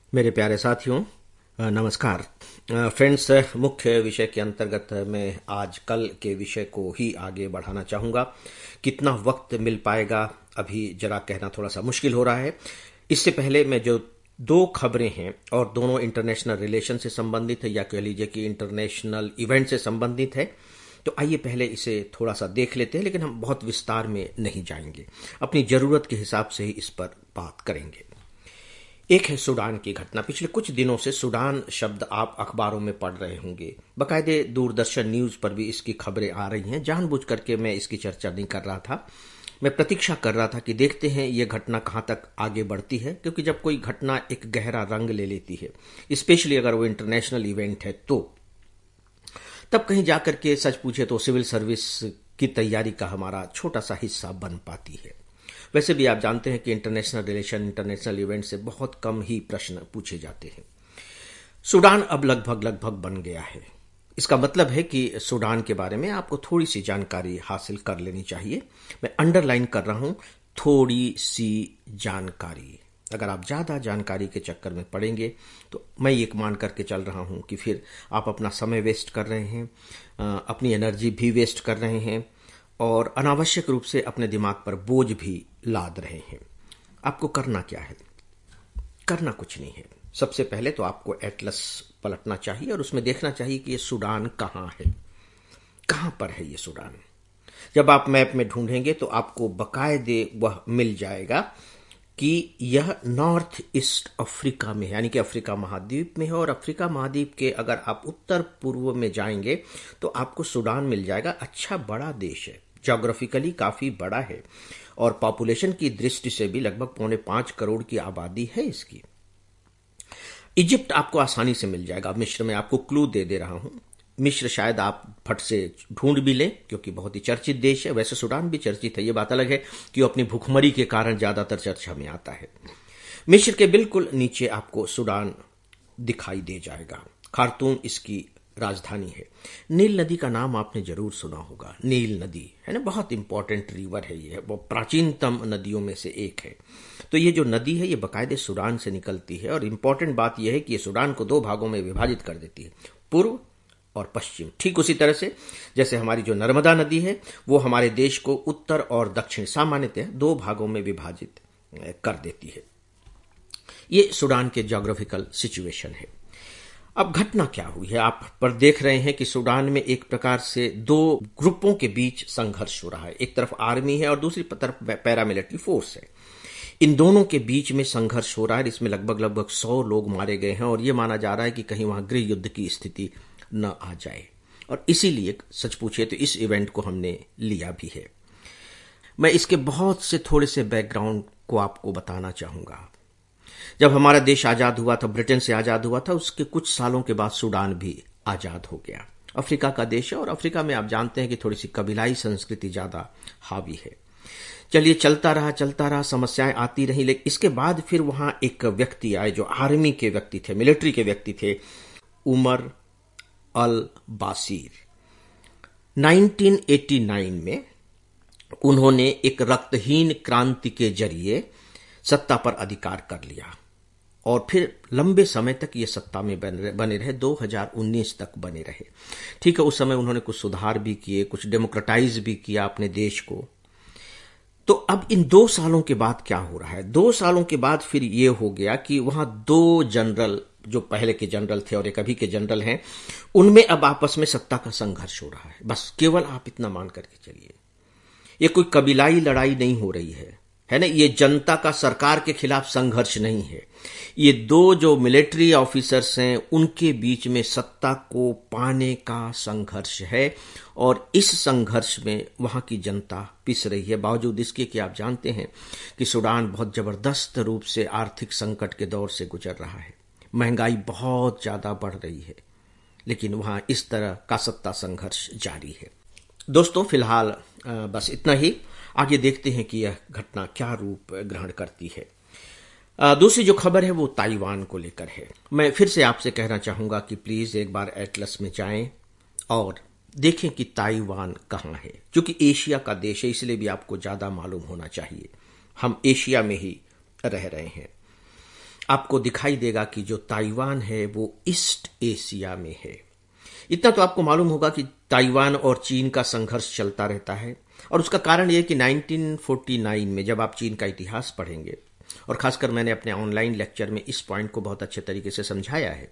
मेरे प्यारे साथियों, नमस्कार। फ्रेंड्स, मुख्य विषय के अंतर्गत मैं आज कल के विषय को ही आगे बढ़ाना चाहूँगा। कितना वक्त मिल पाएगा अभी जरा कहना थोड़ा सा मुश्किल हो रहा है। इससे पहले मैं जो दो खबरें हैं और दोनों इंटरनेशनल रिलेशन से संबंधित है या कह लीजिए कि इंटरनेशनल इवेंट से संबंधित है, तो आइए पहले इसे थोड़ा सा देख लेते हैं, लेकिन हम बहुत विस्तार में नहीं जाएंगे। अपनी ज़रूरत के हिसाब से ही इस पर बात करेंगे। एक है सूडान की घटना। पिछले कुछ दिनों से सूडान शब्द आप अखबारों में पढ़ रहे होंगे, बाकायदे दूरदर्शन न्यूज पर भी इसकी खबरें आ रही हैं। जानबूझ करके मैं इसकी चर्चा नहीं कर रहा था। मैं प्रतीक्षा कर रहा था कि देखते हैं ये घटना कहाँ तक आगे बढ़ती है, क्योंकि जब कोई घटना एक गहरा रंग ले लेती है, स्पेशली अगर वो इंटरनेशनल इवेंट है, तो तब कहीं जाकर के सच पूछे तो सिविल सर्विस की तैयारी का हमारा छोटा सा हिस्सा बन पाती है। वैसे भी आप जानते हैं कि इंटरनेशनल रिलेशन, इंटरनेशनल इवेंट से बहुत कम ही प्रश्न पूछे जाते हैं। सूडान अब लगभग बन गया है। इसका मतलब है कि सूडान के बारे में आपको थोड़ी सी जानकारी हासिल कर लेनी चाहिए। मैं अंडरलाइन कर रहा हूं, थोड़ी सी जानकारी। अगर आप ज्यादा जानकारी के चक्कर में पड़ेंगे तो मैं ये मान करके चल रहा हूं कि फिर आप अपना समय वेस्ट कर रहे हैं, अपनी एनर्जी भी वेस्ट कर रहे हैं और अनावश्यक रूप से अपने दिमाग पर बोझ भी लाद रहे हैं। आपको करना क्या है? करना कुछ नहीं है। सबसे पहले तो आपको एटलस पलटना चाहिए और उसमें देखना चाहिए कि ये सूडान कहाँ है, कहाँ पर है ये सूडान। जब आप मैप में ढूंढेंगे तो आपको बकायदे वह मिल जाएगा कि यह नॉर्थ ईस्ट अफ्रीका में है, यानी कि अफ्रीका महाद्वीप में है। और अफ्रीका महाद्वीप के अगर आप उत्तर पूर्व में जाएंगे तो आपको सूडान मिल जाएगा। अच्छा बड़ा देश है, ज्योग्राफिकली काफी बड़ा है और पॉपुलेशन की दृष्टि से भी लगभग 4.5 करोड़ की आबादी है इसकी। इजिप्ट आपको आसानी से मिल जाएगा। मिस्र में आपको क्लू दे रहा हूं। मिस्र शायद आप फट से ढूंढ भी लें क्योंकि बहुत ही चर्चित देश है। वैसे सूडान भी चर्चित है, ये बात अलग है कि वो अपनी भूखमरी के कारण ज्यादातर चर्चा में आता है। मिस्र के बिल्कुल नीचे आपको सूडान दिखाई दे जाएगा। खार्तूम इसकी राजधानी है। नील नदी का नाम आपने जरूर सुना होगा। नील नदी है ना, बहुत इंपॉर्टेंट रिवर है ये, वो प्राचीनतम नदियों में से एक है। तो ये जो नदी है ये बकायदे सूडान से निकलती है और इंपॉर्टेंट बात यह है कि ये सूडान को दो भागों में विभाजित कर देती है, पूर्व और पश्चिम। ठीक उसी तरह से जैसे हमारी जो नर्मदा नदी है वो हमारे देश को उत्तर और दक्षिण सामान्यतः दो भागों में विभाजित कर देती है। ये सूडान के ज्योग्राफिकल सिचुएशन है। अब घटना क्या हुई है, आप पर देख रहे हैं कि सूडान में एक प्रकार से दो ग्रुपों के बीच संघर्ष हो रहा है। एक तरफ आर्मी है और दूसरी तरफ पैरामिलिट्री फोर्स है। इन दोनों के बीच में संघर्ष हो रहा है। इसमें लगभग 100 लोग मारे गए हैं और यह माना जा रहा है कि कहीं वहां गृह युद्ध की स्थिति न आ जाए, और इसीलिए सच पूछिए तो इस इवेंट को हमने लिया भी है। मैं इसके बहुत से थोड़े से बैकग्राउंड को आपको बताना चाहूंगा। जब हमारा देश आजाद हुआ था, ब्रिटेन से आजाद हुआ था, उसके कुछ सालों के बाद सूडान भी आजाद हो गया। अफ्रीका का देश है और अफ्रीका में आप जानते हैं कि थोड़ी सी कबीलाई संस्कृति ज्यादा हावी है। चलिए चलता रहा, समस्याएं आती रही, लेकिन इसके बाद फिर वहां एक व्यक्ति आए जो आर्मी के व्यक्ति थे, मिलिट्री के व्यक्ति थे, उमर अल बासीर। 1989 में उन्होंने एक रक्तहीन क्रांति के जरिए सत्ता पर अधिकार कर लिया और फिर लंबे समय तक ये सत्ता में बने रहे, 2019 तक बने रहे। ठीक है, उस समय उन्होंने कुछ सुधार भी किए, कुछ डेमोक्रेटाइज भी किया अपने देश को। तो अब इन 2 सालों के बाद क्या हो रहा है? 2 सालों के बाद फिर ये हो गया कि वहां 2 जनरल, जो पहले के जनरल थे और एक अभी के जनरल हैं, उनमें अब आपस में सत्ता का संघर्ष हो रहा है। बस केवल आप इतना मान करके चलिए, ये कोई कबीलाई लड़ाई नहीं हो रही है ना। ये जनता का सरकार के खिलाफ संघर्ष नहीं है। ये 2 जो मिलिट्री ऑफिसर्स हैं उनके बीच में सत्ता को पाने का संघर्ष है और इस संघर्ष में वहां की जनता पिस रही है। बावजूद इसके कि आप जानते हैं कि सूडान बहुत जबरदस्त रूप से आर्थिक संकट के दौर से गुजर रहा है, महंगाई बहुत ज्यादा बढ़ रही है, लेकिन वहां इस तरह का सत्ता संघर्ष जारी है। दोस्तों, फिलहाल बस इतना ही। आगे देखते हैं कि यह घटना क्या रूप ग्रहण करती है। दूसरी जो खबर है वो ताइवान को लेकर है। मैं फिर से आपसे कहना चाहूंगा कि प्लीज एक बार एटलस में जाएं और देखें कि ताइवान कहाँ है। क्योंकि एशिया का देश है, इसलिए भी आपको ज्यादा मालूम होना चाहिए। हम एशिया में ही रह रहे हैं। आपको दिखाई देगा कि जो ताइवान है वो ईस्ट एशिया में है। इतना तो आपको मालूम होगा कि ताइवान और चीन का संघर्ष चलता रहता है, और उसका कारण यह कि 1949 में जब आप चीन का इतिहास पढ़ेंगे, और खासकर मैंने अपने ऑनलाइन लेक्चर में इस पॉइंट को बहुत अच्छे तरीके से समझाया है।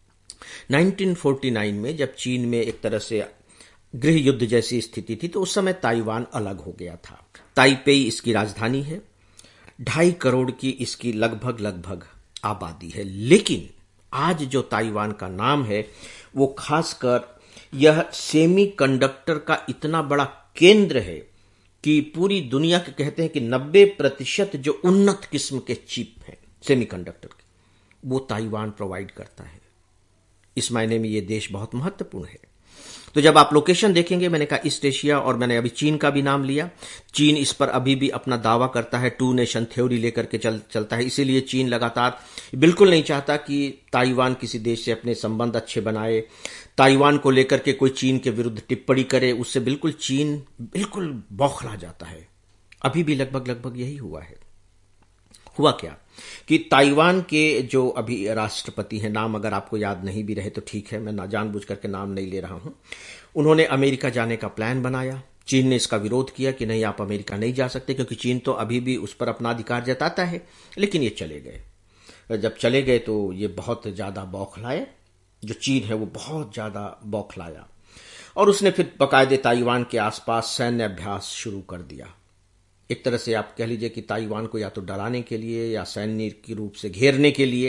1949 में जब चीन में एक तरह से गृह युद्ध जैसी स्थिति थी, तो उस समय ताइवान अलग हो गया था। ताइपेई इसकी राजधानी है, 2.5 करोड़ की इसकी लगभग आबादी है। लेकिन आज जो ताइवान का नाम है वो खासकर यह सेमीकंडक्टर का इतना बड़ा केंद्र है कि पूरी दुनिया के कहते हैं कि 90% जो उन्नत किस्म के चिप हैं सेमीकंडक्टर के, वो ताइवान प्रोवाइड करता है। इस मायने में ये देश बहुत महत्वपूर्ण है। तो जब आप लोकेशन देखेंगे, मैंने कहा ईस्ट एशिया, और मैंने अभी चीन का भी नाम लिया। चीन इस पर अभी भी अपना दावा करता है, 2 नेशन थ्योरी लेकर के चलता है। इसीलिए चीन लगातार बिल्कुल नहीं चाहता कि ताइवान किसी देश से अपने संबंध अच्छे बनाए, ताइवान को लेकर के कोई चीन के विरुद्ध टिप्पणी करे, उससे बिल्कुल चीन बिल्कुल बौखला जाता है। अभी भी लगभग यही हुआ है। हुआ क्या कि ताइवान के जो अभी राष्ट्रपति हैं, नाम अगर आपको याद नहीं भी रहे तो ठीक है, मैं ना जानबूझ करके नाम नहीं ले रहा हूं, उन्होंने अमेरिका जाने का प्लान बनाया। चीन ने इसका विरोध किया कि नहीं, आप अमेरिका नहीं जा सकते, क्योंकि चीन तो अभी भी उस पर अपना अधिकार जताता है। लेकिन ये चले गए। जब चले गए तो ये बहुत ज्यादा बौखलाए, जो चीन है वो बहुत ज्यादा बौखलाया, और उसने फिर बाकायदे ताइवान के आसपास सैन्य अभ्यास शुरू कर दिया। एक तरह से आप कह लीजिए कि ताइवान को या तो डराने के लिए या सैन्य के रूप से घेरने के लिए।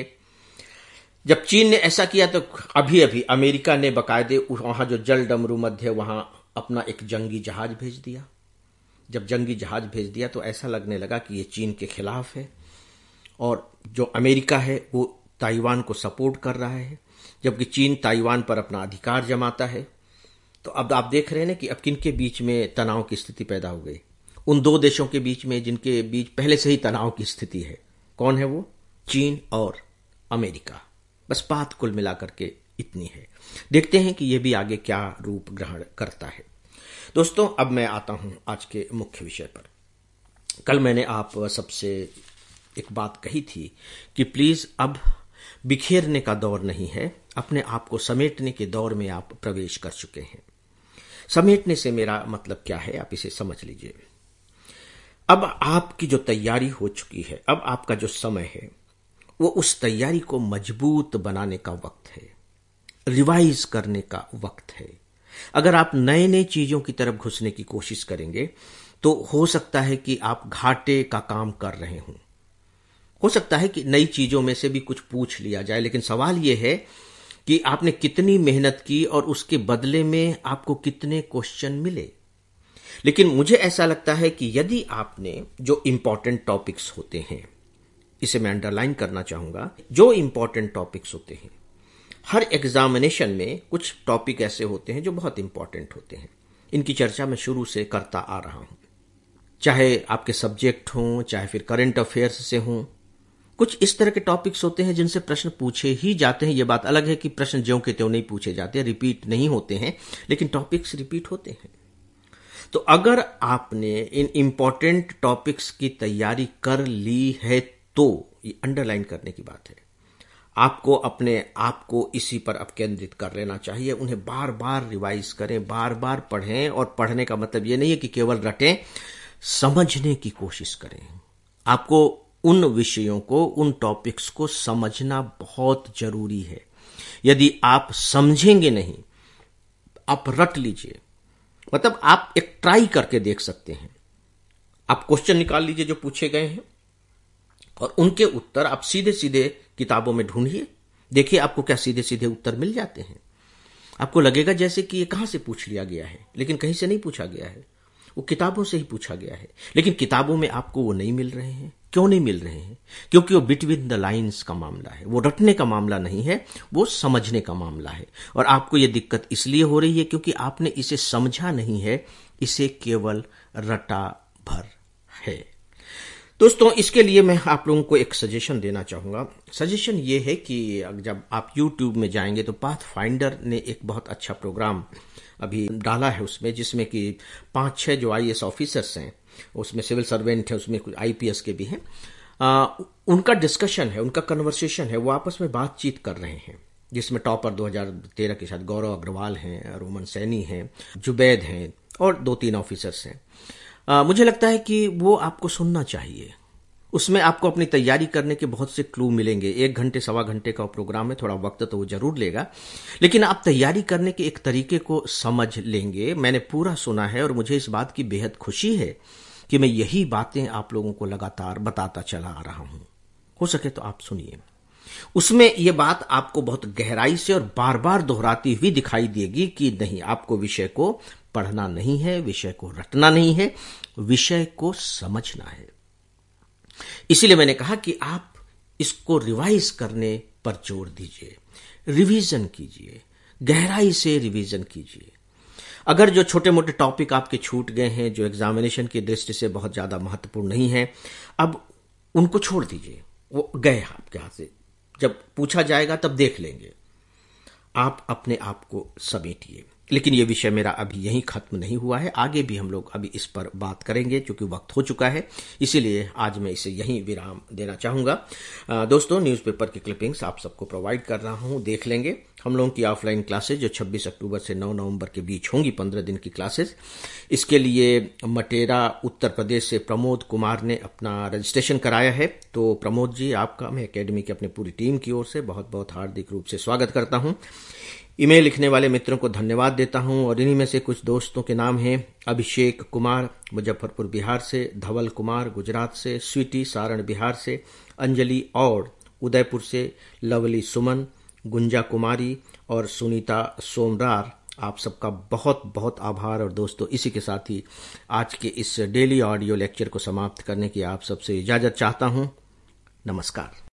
जब चीन ने ऐसा किया तो अभी अमेरिका ने बाकायदे वहां जो जल डमरू मध्य वहां अपना एक जंगी जहाज भेज दिया। जब जंगी जहाज भेज दिया तो ऐसा लगने लगा कि ये चीन के खिलाफ है, और जो अमेरिका है वो ताइवान को सपोर्ट कर रहा है, जबकि चीन ताइवान पर अपना अधिकार जमाता है। तो अब आप देख रहे हैं ना कि अब किनके बीच में तनाव की स्थिति पैदा हो गई। उन 2 देशों के बीच में जिनके बीच पहले से ही तनाव की स्थिति है। कौन है वो? चीन और अमेरिका। बस बात कुल मिलाकर के इतनी है। देखते हैं कि यह भी आगे क्या रूप ग्रहण करता है। दोस्तों, अब मैं आता हूं आज के मुख्य विषय पर। कल मैंने आप सबसे एक बात कही थी कि प्लीज अब बिखेरने का दौर नहीं है, अपने आप को समेटने के दौर में आप प्रवेश कर चुके हैं। समेटने से मेरा मतलब क्या है, आप इसे समझ लीजिए। अब आपकी जो तैयारी हो चुकी है, अब आपका जो समय है वो उस तैयारी को मजबूत बनाने का वक्त है, रिवाइज करने का वक्त है। अगर आप नए नए चीजों की तरफ घुसने की कोशिश करेंगे तो हो सकता है कि आप घाटे का काम कर रहे हों। हो सकता है कि नई चीजों में से भी कुछ पूछ लिया जाए, लेकिन सवाल यह है कि आपने कितनी मेहनत की और उसके बदले में आपको कितने क्वेश्चन मिले। लेकिन मुझे ऐसा लगता है कि यदि आपने जो इंपॉर्टेंट टॉपिक्स होते हैं, इसे मैं अंडरलाइन करना चाहूंगा, जो इंपॉर्टेंट टॉपिक्स होते हैं, हर एग्जामिनेशन में कुछ टॉपिक ऐसे होते हैं जो बहुत इंपॉर्टेंट होते हैं। इनकी चर्चा मैं शुरू से करता आ रहा हूं, चाहे आपके सब्जेक्ट हों, चाहे फिर करंट अफेयर्स से हों। कुछ इस तरह के टॉपिक्स होते हैं जिनसे प्रश्न पूछे ही जाते हैं। यह बात अलग है कि प्रश्न ज्यों के त्यों नहीं पूछे जाते, रिपीट नहीं होते हैं, लेकिन टॉपिक्स रिपीट होते हैं। तो अगर आपने इन इंपॉर्टेंट टॉपिक्स की तैयारी कर ली है तो ये अंडरलाइन करने की बात है, आपको अपने आप को इसी पर अब केंद्रित कर लेना चाहिए। उन्हें बार बार रिवाइज करें, बार बार पढ़ें, और पढ़ने का मतलब यह नहीं है कि केवल रटें, समझने की कोशिश करें। आपको उन विषयों को, उन टॉपिक्स को समझना बहुत जरूरी है। यदि आप समझेंगे नहीं, आप रट लीजिए, मतलब आप एक ट्राई करके देख सकते हैं। आप क्वेश्चन निकाल लीजिए जो पूछे गए हैं, और उनके उत्तर आप सीधे सीधे किताबों में ढूंढिए, देखिए आपको क्या सीधे सीधे उत्तर मिल जाते हैं। आपको लगेगा जैसे कि ये कहां से पूछ लिया गया है, लेकिन कहीं से नहीं पूछा गया है, वो किताबों से ही पूछा गया है। लेकिन किताबों में आपको वो नहीं मिल रहे हैं। क्यों नहीं मिल रहे हैं? क्योंकि वो बिटवीन द लाइन्स का मामला है, वो रटने का मामला नहीं है, वो समझने का मामला है। और आपको ये दिक्कत इसलिए हो रही है क्योंकि आपने इसे समझा नहीं है, इसे केवल रटा भर है। दोस्तों, इसके लिए मैं आप लोगों को एक सजेशन देना चाहूंगा। सजेशन ये है कि जब आप YouTube में जाएंगे तो पाथफाइंडर ने एक बहुत अच्छा प्रोग्राम अभी डाला है उसमें, जिसमें कि 5-6 जो IAS ऑफिसर्स हैं, उसमें सिविल सर्वेंट है, उसमें कुछ IPS के भी हैं, उनका डिस्कशन है, उनका कन्वर्सेशन है, वो आपस में बातचीत कर रहे हैं, जिसमें टॉपर 2013 के साथ गौरव अग्रवाल हैं, रोमन सैनी हैं, जुबैद हैं और 2-3 ऑफिसर्स हैं। मुझे लगता है कि वो आपको सुनना चाहिए। उसमें आपको अपनी तैयारी करने के बहुत से क्लू मिलेंगे। 1 घंटे 1.25 घंटे का प्रोग्राम है, थोड़ा वक्त तो वो जरूर लेगा, लेकिन आप तैयारी करने के एक तरीके को समझ लेंगे। मैंने पूरा सुना है और मुझे इस बात की बेहद खुशी है कि मैं यही बातें आप लोगों को लगातार बताता चला आ रहा हूं। हो सके तो आप सुनिए। उसमें यह बात आपको बहुत गहराई से और बार बार दोहराती हुई दिखाई देगी कि नहीं, आपको विषय को पढ़ना नहीं है, विषय को रटना नहीं है, विषय को समझना है। इसीलिए मैंने कहा कि आप इसको रिवाइज करने पर जोर दीजिए, रिवीजन कीजिए, गहराई से रिवीजन कीजिए। अगर जो छोटे मोटे टॉपिक आपके छूट गए हैं, जो एग्जामिनेशन की दृष्टि से बहुत ज्यादा महत्वपूर्ण नहीं है, अब उनको छोड़ दीजिए, वो गए आपके हाथ से। जब पूछा जाएगा तब देख लेंगे। आप अपने आप को समेटिए। लेकिन ये विषय मेरा अभी यहीं खत्म नहीं हुआ है, आगे भी हम लोग अभी इस पर बात करेंगे, क्योंकि वक्त हो चुका है। इसीलिए आज मैं इसे यहीं विराम देना चाहूंगा। दोस्तों, न्यूज़पेपर की क्लिपिंग्स आप सबको प्रोवाइड कर रहा हूं, देख लेंगे। हम लोगों की ऑफलाइन क्लासेज जो 26 अक्टूबर से 9 नवंबर के बीच होंगी, 15 दिन की क्लासेज। इसके लिए मटेरा उत्तर प्रदेश से प्रमोद कुमार ने अपना रजिस्ट्रेशन कराया है। तो प्रमोद जी, आपका मैं एकेडमी की अपनी पूरी टीम की ओर से बहुत बहुत हार्दिक रूप से स्वागत करता हूं। ईमेल लिखने वाले मित्रों को धन्यवाद देता हूं, और इन्हीं में से कुछ दोस्तों के नाम हैं: अभिषेक कुमार मुजफ्फरपुर बिहार से, धवल कुमार गुजरात से, स्वीटी सारण बिहार से, अंजलि और उदयपुर से, लवली सुमन, गुंजा कुमारी और सुनीता सोमरार। आप सबका बहुत बहुत आभार। और दोस्तों, इसी के साथ ही आज के इस डेली ऑडियो लेक्चर को समाप्त करने की आप सबसे इजाजत चाहता हूं। नमस्कार।